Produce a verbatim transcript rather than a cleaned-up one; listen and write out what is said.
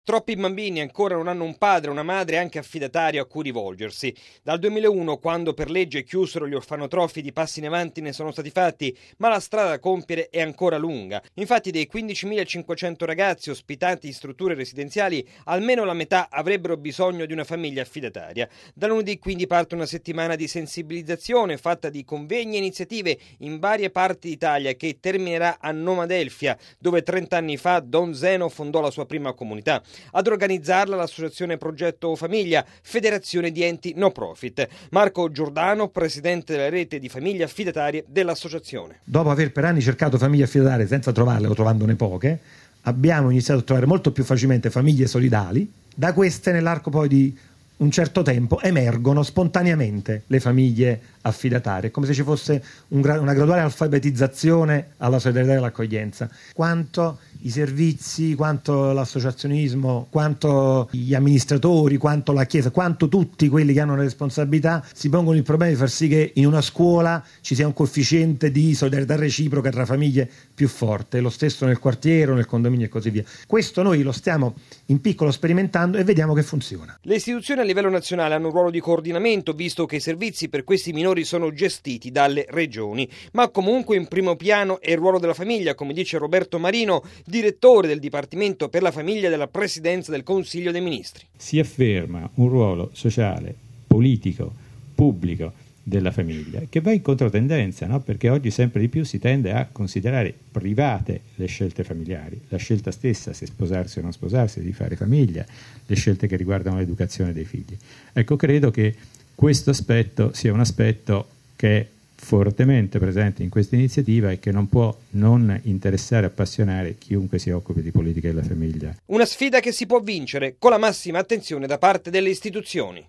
Troppi bambini ancora non hanno un padre o una madre anche affidatario a cui rivolgersi. Dal duemilauno, quando per legge chiusero gli orfanotrofi, di passi in avanti ne sono stati fatti, ma la strada da compiere è ancora lunga. Infatti, dei quindicimilacinquecento ragazzi ospitati in strutture residenziali, almeno la metà avrebbero bisogno di una famiglia affidataria. Da lunedì quindi parte una settimana di sensibilizzazione fatta di convegni e iniziative in varie parti d'Italia, che terminerà a Noma Delfia, dove trent'anni fa Don Zeno fondò la sua prima comunità. Ad organizzarla l'associazione Progetto Famiglia, federazione di enti no profit. Marco Giordano, presidente della rete di famiglie affidatarie dell'associazione. Dopo aver per anni cercato famiglie affidatarie senza trovarle o trovandone poche, abbiamo iniziato a trovare molto più facilmente famiglie solidali. Da queste, nell'arco poi di un certo tempo, emergono spontaneamente le famiglie affidatarie, come se ci fosse un gra- una graduale alfabetizzazione alla solidarietà e all'accoglienza. Quanto i servizi, quanto l'associazionismo, quanto gli amministratori, quanto la Chiesa, quanto tutti quelli che hanno una responsabilità si pongono il problema di far sì che in una scuola ci sia un coefficiente di solidarietà reciproca tra famiglie più forte, lo stesso nel quartiere, nel condominio e così via. Questo noi lo stiamo in piccolo sperimentando e vediamo che funziona. Le istituzioni a livello nazionale hanno un ruolo di coordinamento, visto che i servizi per questi minori sono gestiti dalle regioni, ma comunque in primo piano è il ruolo della famiglia, come dice Roberto Marino, direttore del Dipartimento per la Famiglia della Presidenza del Consiglio dei Ministri. Si afferma un ruolo sociale, politico, pubblico della famiglia, che va in controtendenza, no? Perché oggi sempre di più si tende a considerare private le scelte familiari, la scelta stessa, se sposarsi o non sposarsi, di fare famiglia, le scelte che riguardano l'educazione dei figli. Ecco, credo che questo aspetto sia un aspetto che è fortemente presente in questa iniziativa e che non può non interessare e appassionare chiunque si occupi di politica della famiglia. Una sfida che si può vincere con la massima attenzione da parte delle istituzioni.